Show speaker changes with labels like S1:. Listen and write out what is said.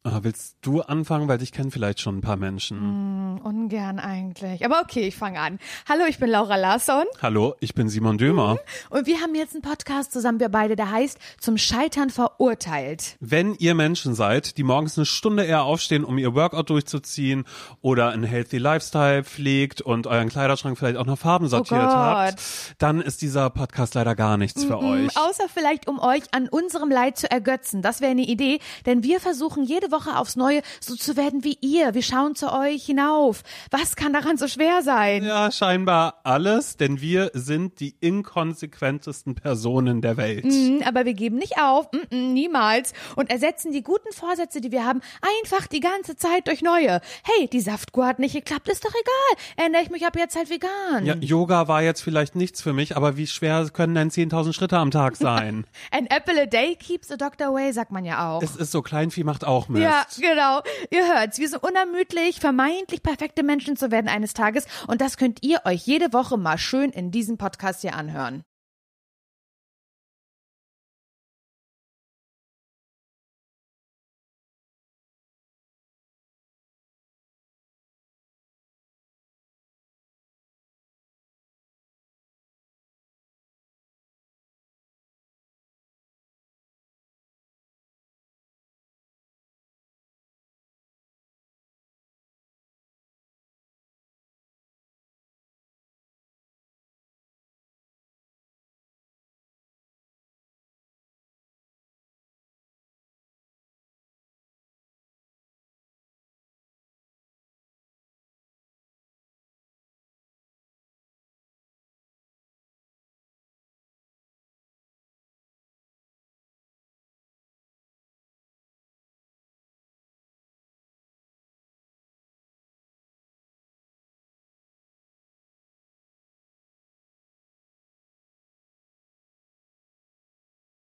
S1: Willst du anfangen, weil dich kennen vielleicht schon ein paar Menschen.
S2: Ungern eigentlich. Aber okay, ich fange an. Hallo, ich bin Laura Larsson.
S1: Hallo, ich bin Simon Dömer.
S2: Und wir haben jetzt einen Podcast zusammen, wir beide, der heißt Zum Scheitern verurteilt.
S1: Wenn ihr Menschen seid, die morgens eine Stunde eher aufstehen, um ihr Workout durchzuziehen oder einen Healthy Lifestyle pflegt und euren Kleiderschrank vielleicht auch nach Farben sortiert habt, dann ist dieser Podcast leider gar nichts für euch.
S2: Außer vielleicht, um euch an unserem Leid zu ergötzen. Das wäre eine Idee, denn wir versuchen jede Woche aufs Neue so zu werden wie ihr. Wir schauen zu euch hinauf. Was kann daran so schwer sein?
S1: Ja, scheinbar alles, denn wir sind die inkonsequentesten Personen der Welt.
S2: Aber wir geben nicht auf, niemals, und ersetzen die guten Vorsätze, die wir haben, einfach die ganze Zeit durch neue. Hey, die Saftkur hat nicht geklappt, ist doch egal. Ernähre ich mich ab jetzt halt vegan.
S1: Ja, Yoga war jetzt vielleicht nichts für mich, aber wie schwer können denn 10.000 Schritte am Tag sein?
S2: An apple a day keeps a doctor away, sagt man ja auch.
S1: Es ist so, Kleinvieh macht auch Mist.
S2: Ja, genau. Ihr hört's, wir sind unermüdlich, vermeintlich perfekte Menschen zu werden eines Tages, und das könnt ihr euch jede Woche mal schön in diesem Podcast hier anhören.